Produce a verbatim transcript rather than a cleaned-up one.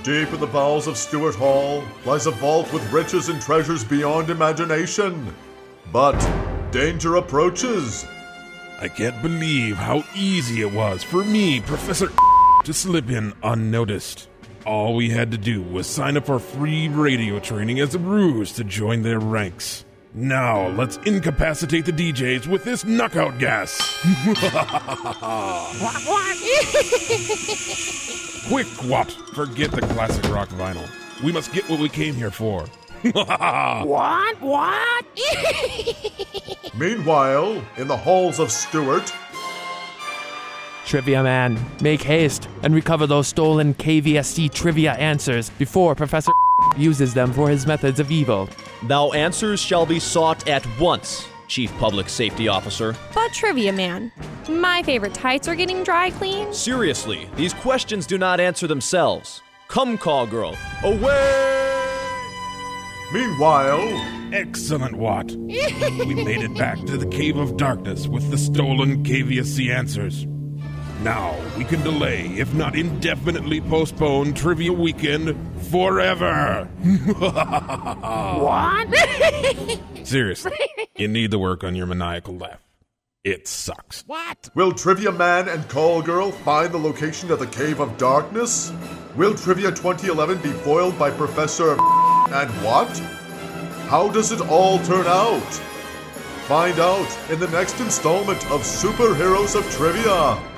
Deep in the bowels of Stuart Hall lies a vault with riches and treasures beyond imagination. But danger approaches. I can't believe how easy it was for me, Professor to slip in unnoticed. All we had to do was sign up for free radio training as a ruse to join their ranks. Now, let's incapacitate the D Js with this knockout gas. What, what? Quick, What? Forget the classic rock vinyl. We must get what we came here for. What? What? Meanwhile, in the halls of Stuart... Trivia Man, make haste and recover those stolen K V S C trivia answers before Professor uses them for his methods of evil. Thou answers shall be sought at once, Chief Public Safety Officer. But Trivia Man, my favorite tights are getting dry cleaned. Seriously, these questions do not answer themselves. Come, call girl, away! Meanwhile... Excellent, Watt. We made it back to the Cave of Darkness with the stolen K V S C answers. Now, we can delay, if not indefinitely postpone Trivia Weekend forever. What? Seriously, you need to work on your maniacal laugh. It sucks. What? Will Trivia Man and Call Girl find the location of the Cave of Darkness? Will Trivia twenty eleven be foiled by Professor and what? How does it all turn out? Find out in the next installment of Superheroes of Trivia.